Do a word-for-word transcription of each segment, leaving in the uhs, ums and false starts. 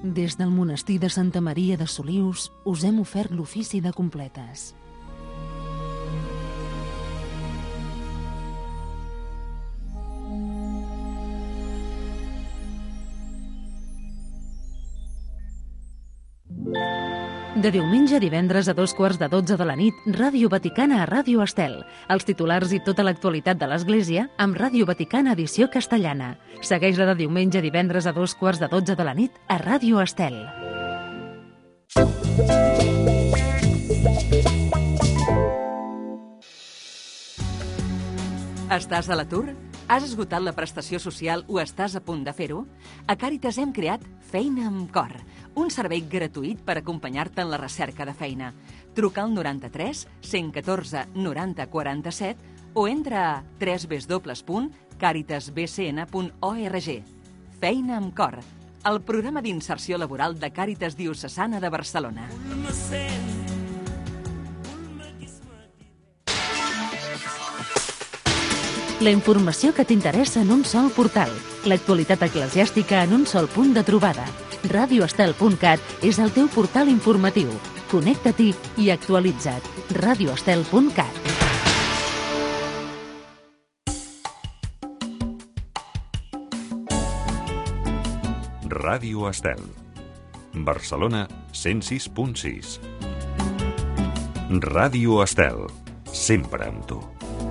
Des del monestir de Santa Maria de Solius us hem ofert l'ofici de completes. De diumenge a divendres a dos quarts de dotze de la nit, Ràdio Vaticana a Ràdio Estel. Els titulars i tota l'actualitat de l'Església amb Ràdio Vaticana edició castellana. Segueix-la de diumenge a divendres a dos quarts de dotze de la nit a Ràdio Estel. Estàs a l'atur? Has esgotat la prestació social o estàs a punt de fer-ho? A Càritas hem creat Feina amb Cor, un servei gratuït per acompanyar-te en la recerca de feina. Truca al noranta-tres cent catorze noranta quaranta-set o entra a w w w punt càritas b c n punt org. Feina amb Cor, el programa d'inserció laboral de Càritas Diocesana de Barcelona. La informació que t'interessa en un sol portal. L'actualitat eclesiàstica en un sol punt de trobada. ràdio estel punt cat és el teu portal informatiu. Connecta-t'hi i actualitza't. ràdio estel punt cat. Ràdio Estel. Barcelona cent sis punt sis. Ràdio Estel. Sempre amb tu.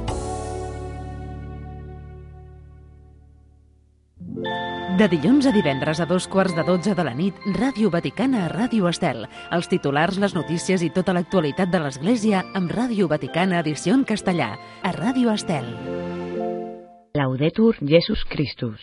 De dilluns a divendres a dos quarts de dotze de la nit, Ràdio Vaticana a Ràdio Estel. Els titulars, les notícies i tota l'actualitat de l'Església amb Ràdio Vaticana edició en castellà a Ràdio Estel. Laudetur Jesus Christus.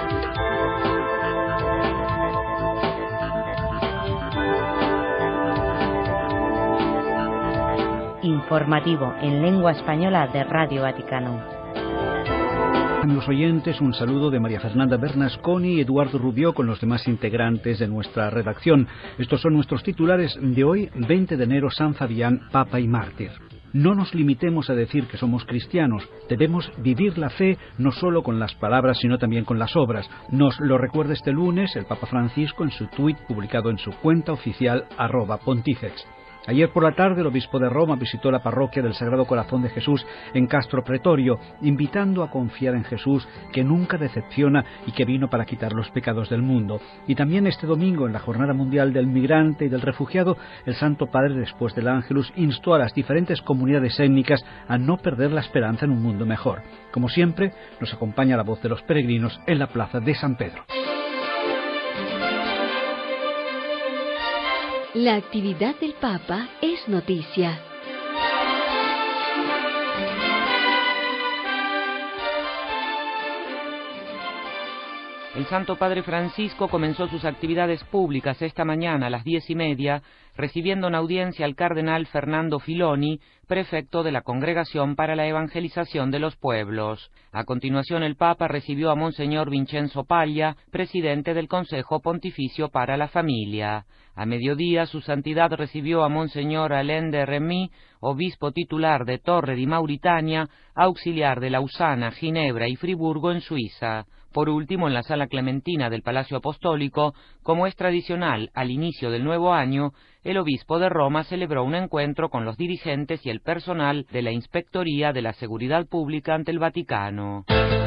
Informativo en lengua española de Radio Vaticano. Amigos oyentes, un saludo de María Fernanda Bernasconi y Eduardo Rubió con los demás integrantes de nuestra redacción. Estos son nuestros titulares de hoy, veinte de enero, San Fabián, Papa y Mártir. No nos limitemos a decir que somos cristianos, debemos vivir la fe no solo con las palabras sino también con las obras. Nos lo recuerda este lunes el Papa Francisco en su tuit publicado en su cuenta oficial arroba pontifex. Ayer por la tarde el obispo de Roma visitó la parroquia del Sagrado Corazón de Jesús en Castro Pretorio, invitando a confiar en Jesús, que nunca decepciona y que vino para quitar los pecados del mundo. Y también este domingo, en la Jornada Mundial del Migrante y del Refugiado, el Santo Padre, después del Ángelus, instó a las diferentes comunidades étnicas a no perder la esperanza en un mundo mejor. Como siempre, nos acompaña la voz de los peregrinos en la plaza de San Pedro. La actividad del Papa es noticia. El Santo Padre Francisco comenzó sus actividades públicas esta mañana a las diez y media, recibiendo en audiencia al cardenal Fernando Filoni, prefecto de la Congregación para la Evangelización de los Pueblos. A continuación, el Papa recibió a Monseñor Vincenzo Paglia, presidente del Consejo Pontificio para la Familia. A mediodía, su santidad recibió a Monseñor Alain de Remy, obispo titular de Torre di Mauritania, auxiliar de Lausana, Ginebra y Friburgo en Suiza. Por último, en la Sala Clementina del Palacio Apostólico, como es tradicional al inicio del nuevo año, el obispo de Roma celebró un encuentro con los dirigentes y el personal de la Inspectoría de la Seguridad Pública ante el Vaticano.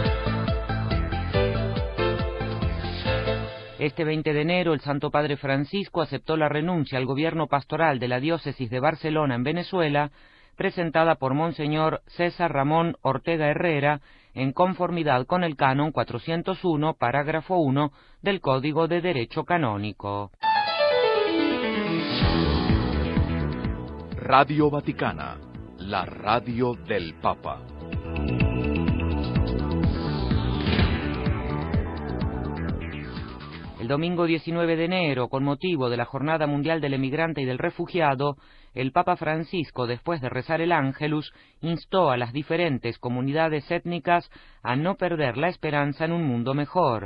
Este veinte de enero, el Santo Padre Francisco aceptó la renuncia al gobierno pastoral de la diócesis de Barcelona en Venezuela, presentada por Monseñor César Ramón Ortega Herrera, en conformidad con el Canon cuatrocientos uno, parágrafo uno del Código de Derecho Canónico. Radio Vaticana, la radio del Papa. El domingo diecinueve de enero, con motivo de la Jornada Mundial del Emigrante y del Refugiado, el Papa Francisco, después de rezar el Ángelus, instó a las diferentes comunidades étnicas a no perder la esperanza en un mundo mejor.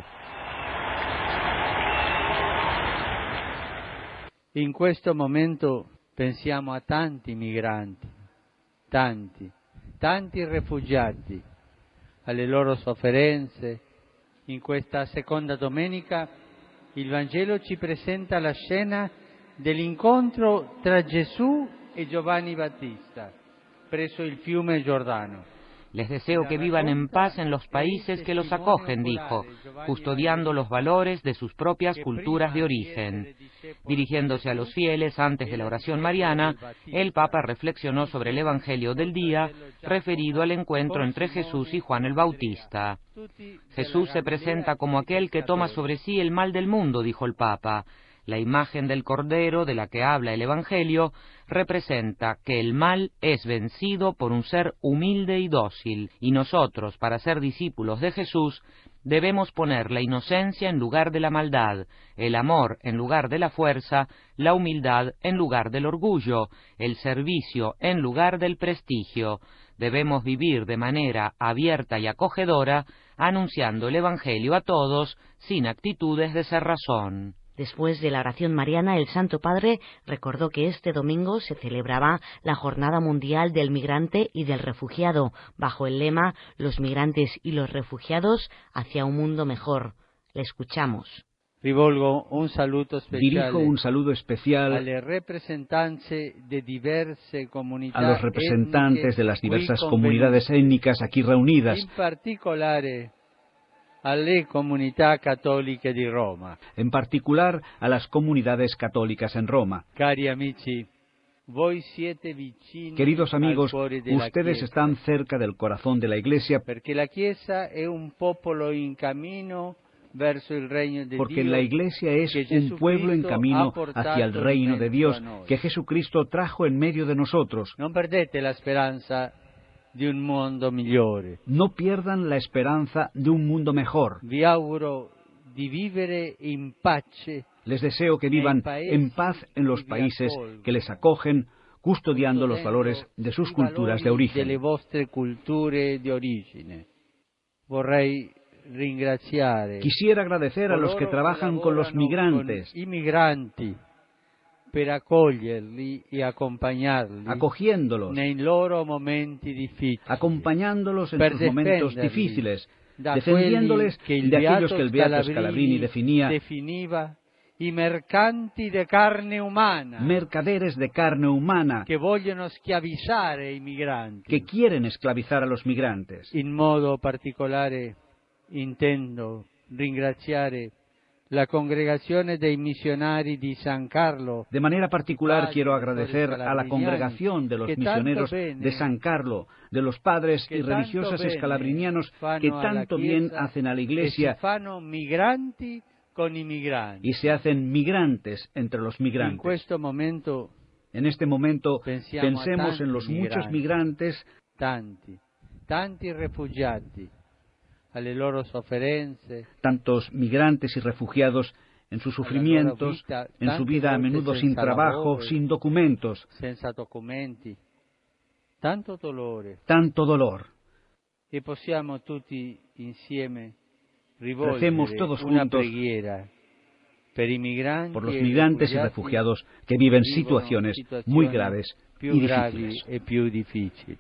In questo momento pensiamo a tanti migranti, tanti, tanti rifugiati, alle loro sofferenze. In questa seconda domenica Il Vangelo ci presenta la scena dell'incontro tra Gesù e Giovanni Battista presso il fiume Giordano. Les deseo que vivan en paz en los países que los acogen, dijo, custodiando los valores de sus propias culturas de origen. Dirigiéndose a los fieles antes de la oración mariana, el Papa reflexionó sobre el Evangelio del día, referido al encuentro entre Jesús y Juan el Bautista. Jesús se presenta como aquel que toma sobre sí el mal del mundo, dijo el Papa. La imagen del Cordero de la que habla el Evangelio representa que el mal es vencido por un ser humilde y dócil, y nosotros, para ser discípulos de Jesús, debemos poner la inocencia en lugar de la maldad, el amor en lugar de la fuerza, la humildad en lugar del orgullo, el servicio en lugar del prestigio. Debemos vivir de manera abierta y acogedora, anunciando el Evangelio a todos, sin actitudes de cerrazón. Después de la oración mariana, el Santo Padre recordó que este domingo se celebraba la Jornada Mundial del Migrante y del Refugiado, bajo el lema «Los migrantes y los refugiados hacia un mundo mejor». Le escuchamos. Rivolgo un saludo especial. Dirijo un saludo especial a los representantes de diverse a los representantes de las diversas comunidades étnicas aquí reunidas, en particular alle comunità cattoliche di Roma. En particular a las comunidades católicas en Roma. Cari amici, voi siete vicini Queridos amigos, al cuore della ustedes Chiesa, están cerca del corazón de la Iglesia, perché la Chiesa è un popolo in cammino verso il regno di porque Dio, la Iglesia es que un pueblo en Jesucristo camino ha portato hacia el reino in de mezzo Dios, a noi. que Jesucristo trajo en medio de nosotros. Non perdete la speranza di un mondo migliore. No pierdan la esperanza de un mundo mejor. Vi auguro di vivere in pace. Les deseo que vivan en paz en los países que les acogen, custodiando los valores de sus culturas de origen. Delle vostre culture di origine. Vorrei ringraziare. Quisiera agradecer a los que trabajan con los migrantes, con i migranti, per accoglierli e accompagnarli acogiéndolos, nei loro momenti difficili, acompañándolos en per sus momentos defenderli difíciles, da defendiéndoles quelli che il de aquellos Beato que el Beato Scalabrini Scalabrini definía definiva i mercanti de carne umana, mercaderes de carne humana, che vogliono schiavizzare i migranti. que quieren esclavizar a los migrantes. In modo particolare intendo ringraziare la congregazione dei missionari di San Carlo. De manera particular Padre, quiero agradecer a la congregación de los misioneros de San Carlo, de los padres y religiosas escalabrinianos que tanto bien hacen a la Iglesia e si fanno migranti con i migranti. y se hacen migrantes entre los In migrantes. questo momento En este momento pensiamo a pensemos tanti en los muchos migranti. migrantes, tanti, tanti rifugiati, alle loro sofferenze, tantos migrantes y refugiados en sus sufrimientos, en su vida a menudo sin trabajo, sin documentos, senza documenti, tanto dolore. tanto dolor. E possiamo tutti insieme Recemos rivolgere todos una juntos preghiera per i migranti por los e migrantes y rifugiati refugiados que viven vivono situaciones situazioni muy graves più y gravi difíciles. e più difficili.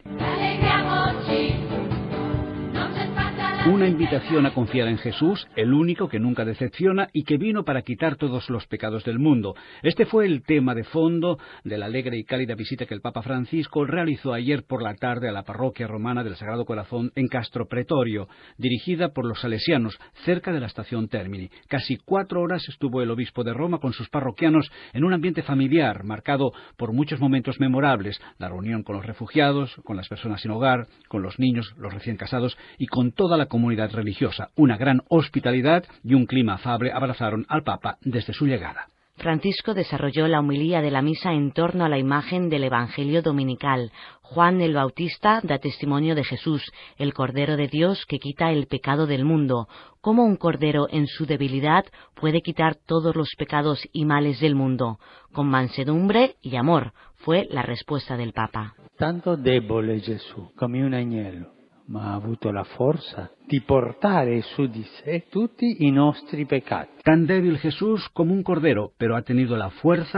Una invitación a confiar en Jesús, el único que nunca decepciona y que vino para quitar todos los pecados del mundo. Este fue el tema de fondo de la alegre y cálida visita que el Papa Francisco realizó ayer por la tarde a la parroquia romana del Sagrado Corazón en Castro Pretorio, dirigida por los salesianos, cerca de la estación Termini. Casi cuatro horas estuvo el obispo de Roma con sus parroquianos en un ambiente familiar, marcado por muchos momentos memorables, la reunión con los refugiados, con las personas sin hogar, con los niños, los recién casados y con toda la comunidad religiosa. Una gran hospitalidad y un clima afable abrazaron al Papa desde su llegada. Francisco desarrolló la homilía de la misa en torno a la imagen del Evangelio dominical. Juan el Bautista da testimonio de Jesús, el Cordero de Dios que quita el pecado del mundo. Cómo un cordero en su debilidad puede quitar todos los pecados y males del mundo. Con mansedumbre y amor, fue la respuesta del Papa. Tanto debole Gesù come un agnello, ma ha avuto la forza di portare su di sé tutti i nostri peccati. Tan débil Jesús como un cordero, pero ha tenido la fuerza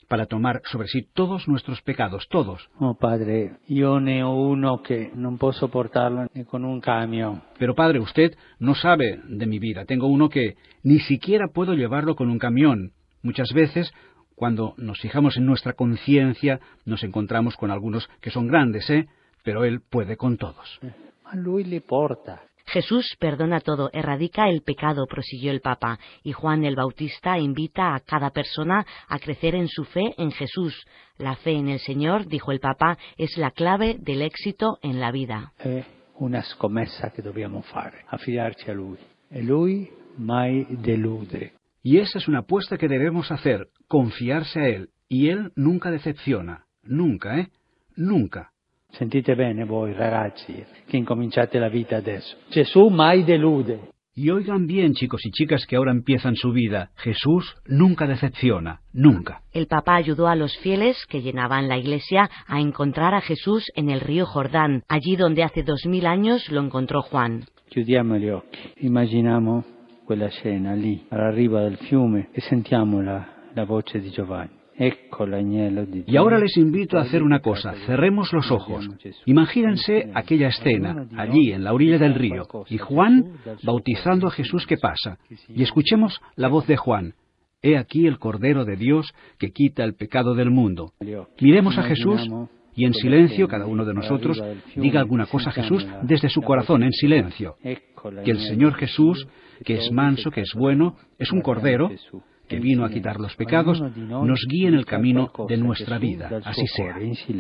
para tomar sobre sí todos nuestros pecados, todos. Oh Padre, yo ne ho uno que non posso portarlo ni con un camión. Pero Padre, usted no sabe de mi vida. Tengo uno que ni siquiera puedo llevarlo con un camión. Muchas veces, cuando nos fijamos en nuestra conciencia, nos encontramos con algunos que son grandes, ¿eh? Pero Él puede con todos. A lui li porta. Jesús perdona todo, erradica el pecado, prosiguió el Papa, y Juan el Bautista invita a cada persona a crecer en su fe en Jesús. La fe en el Señor, dijo el Papa, es la clave del éxito en la vida. È una scommessa che dobbiamo fare, affidarci a Lui. E Lui mai delude. Y esa es una apuesta que debemos hacer, confiarse a Él. Y Él nunca decepciona. Nunca, ¿eh? Nunca. Sentite bene voi ragazzi che incominciate la vita adesso. Gesù mai delude. Y oigan bien, chicos y chicas que ahora empiezan su vida. Jesús nunca decepciona, nunca. El Papa ayudó a los fieles que llenaban la iglesia a encontrar a Jesús en el río Jordán, allí donde hace dos mil años lo encontró Juan. Chiudiamo gli occhi, immaginiamo quella scena lì, alla riva del fiume, e sentiamo la, la voce di Giovanni. Y ahora les invito a hacer una cosa, cerremos los ojos. Imagínense aquella escena, allí en la orilla del río, y Juan bautizando a Jesús que pasa. Y escuchemos la voz de Juan. He aquí el Cordero de Dios que quita el pecado del mundo. Miremos a Jesús y en silencio cada uno de nosotros diga alguna cosa a Jesús desde su corazón, en silencio. Que el Señor Jesús, que es manso, que es bueno, es un Cordero que vino a quitar los pecados, nos guíe en el camino de nuestra vida. Así sea.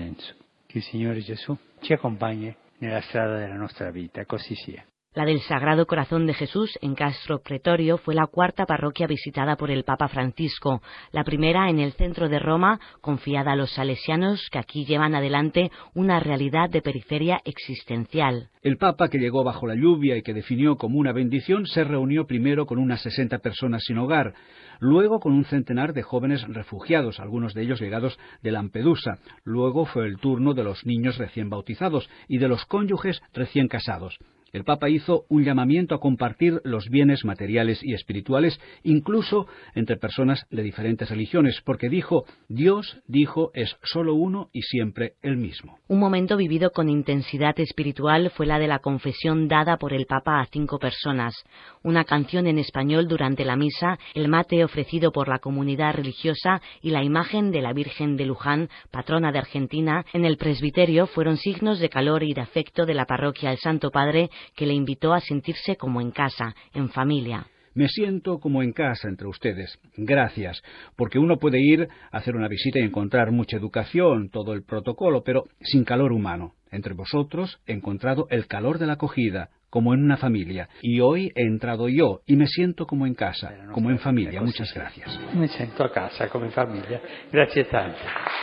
Que el Señor Jesús ci acompañe nella strada della nostra vita, così sia. La del Sagrado Corazón de Jesús en Castro Pretorio fue la cuarta parroquia visitada por el Papa Francisco, la primera en el centro de Roma, confiada a los salesianos que aquí llevan adelante una realidad de periferia existencial. El Papa, que llegó bajo la lluvia y que definió como una bendición, se reunió primero con unas sesenta personas sin hogar, luego con un centenar de jóvenes refugiados, algunos de ellos llegados de Lampedusa. Luego fue el turno de los niños recién bautizados y de los cónyuges recién casados. El Papa hizo un llamamiento a compartir los bienes materiales y espirituales, incluso entre personas de diferentes religiones, porque dijo, Dios, dijo, es solo uno y siempre el mismo. Un momento vivido con intensidad espiritual fue la de la confesión dada por el Papa a cinco personas. Una canción en español durante la misa, el mate ofrecido por la comunidad religiosa y la imagen de la Virgen de Luján, patrona de Argentina, en el presbiterio fueron signos de calor y de afecto de la parroquia del Santo Padre, que le invitó a sentirse como en casa, en familia. Me siento como en casa entre ustedes. Gracias, porque uno puede ir a hacer una visita y encontrar mucha educación, todo el protocolo, pero sin calor humano. Entre vosotros he encontrado el calor de la acogida, como en una familia. Y hoy he entrado yo y me siento como en casa, como en familia. Muchas gracias. Me siento a casa, como en familia. Gracias tanto.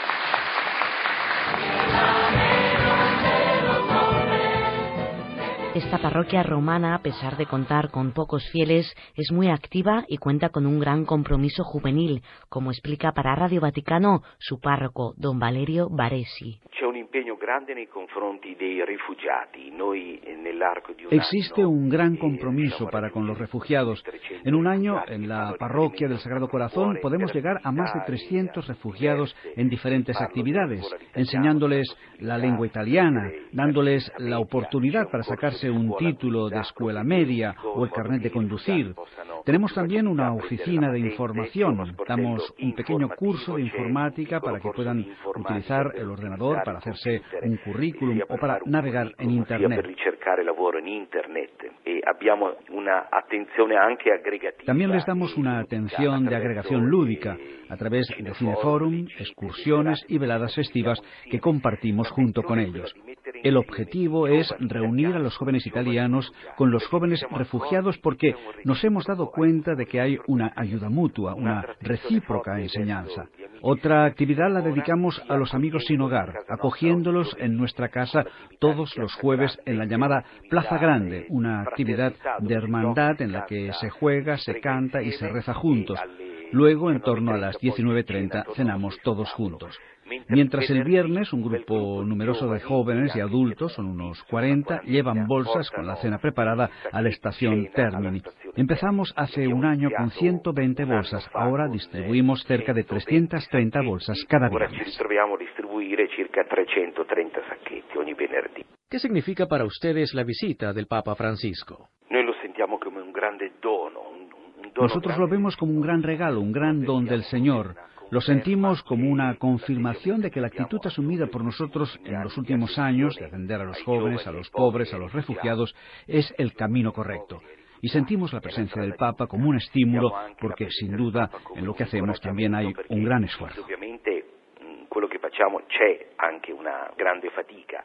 Esta parroquia romana, a pesar de contar con pocos fieles, es muy activa y cuenta con un gran compromiso juvenil, como explica para Radio Vaticano su párroco, don Valerio Baresi. Existe un gran compromiso para con los refugiados. En un año, en la parroquia del Sagrado Corazón, podemos llegar a más de trescientos refugiados en diferentes actividades, enseñándoles la lengua italiana, dándoles la oportunidad para sacarse un título de escuela media o el carnet de conducir. Tenemos también una oficina de información. Damos un pequeño curso de informática para que puedan utilizar el ordenador para hacerse un currículum o para navegar en Internet. También les damos una atención de agregación lúdica a través de cineforum, excursiones y veladas festivas que compartimos junto con ellos. El objetivo es reunir a los jóvenes italianos con los jóvenes refugiados porque nos hemos dado cuenta de que hay una ayuda mutua, una recíproca enseñanza. Otra actividad la dedicamos a los amigos sin hogar, acogiéndolos en nuestra casa todos los jueves en la llamada Plaza Grande, una actividad de hermandad en la que se juega, se canta y se reza juntos. Luego, en torno a las diecinueve treinta, cenamos todos juntos. Mientras el viernes un grupo numeroso de jóvenes y adultos, son unos cuarenta, llevan bolsas con la cena preparada a la estación Termini. Empezamos hace un año con ciento veinte bolsas, ahora distribuimos cerca de trescientas treinta bolsas cada viernes. ¿Qué significa para ustedes la visita del Papa Francisco? Nosotros lo vemos como un gran regalo, un gran don del Señor. Lo sentimos como una confirmación de que la actitud asumida por nosotros en los últimos años, de atender a los jóvenes, a los pobres, a los refugiados, es el camino correcto. Y sentimos la presencia del Papa como un estímulo, porque sin duda en lo que hacemos también hay un gran esfuerzo. Quello che facciamo c'è anche una grande fatica.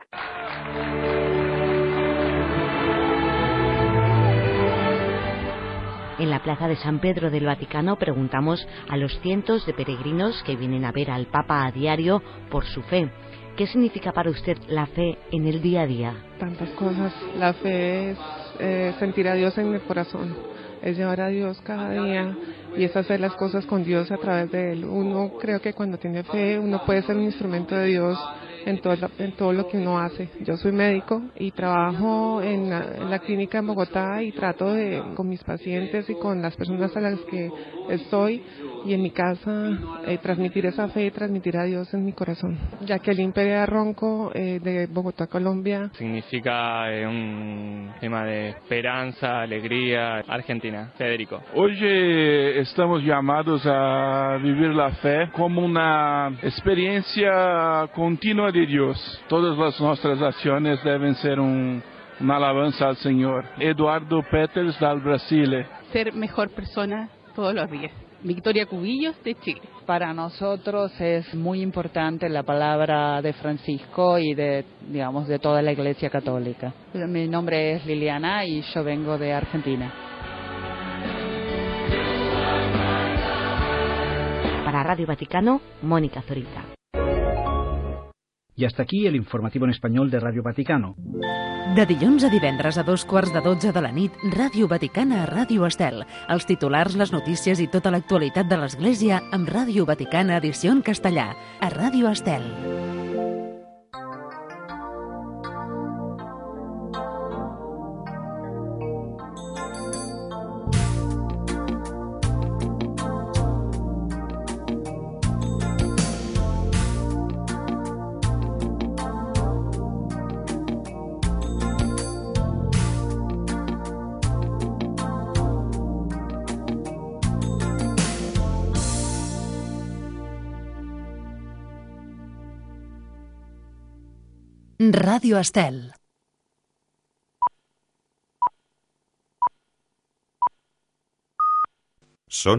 En la plaza de San Pedro del Vaticano preguntamos a los cientos de peregrinos que vienen a ver al Papa a diario por su fe. ¿Qué significa para usted la fe en el día a día? Tantas cosas. La fe es eh, sentir a Dios en el corazón, es llevar a Dios cada día y es hacer las cosas con Dios a través de Él. Uno creo que cuando tiene fe uno puede ser un instrumento de Dios en todo, en todo lo que uno hace. Yo soy médico y trabajo en la, en la clínica en Bogotá y trato de, con mis pacientes y con las personas a las que estoy y en mi casa, eh, transmitir esa fe y transmitir a Dios en mi corazón. Jacqueline Perea Ronco, eh, de Bogotá, Colombia. Significa eh, un tema de esperanza, alegría. Argentina. Federico. Hoy estamos llamados a vivir la fe como una experiencia continua de Dios. Todas las nuestras acciones deben ser un, una alabanza al Señor. Eduardo Peters, del Brasil. Ser mejor persona todos los días. Victoria Cubillos, de Chile. Para nosotros es muy importante la palabra de Francisco y de, digamos, de toda la Iglesia Católica. Mi nombre es Liliana y yo vengo de Argentina. Para Radio Vaticano, Mónica Zorita. Y hasta aquí el informativo en español de Radio Vaticano. De dilluns a divendres a dos quarts de dotze de la nit, Ràdio Vaticana a Ràdio Estel. Els titulars, les notícies i tota l'actualitat de l'Església amb Ràdio Vaticana edició en castellà. A Ràdio Estel. Ràdio Estel. Són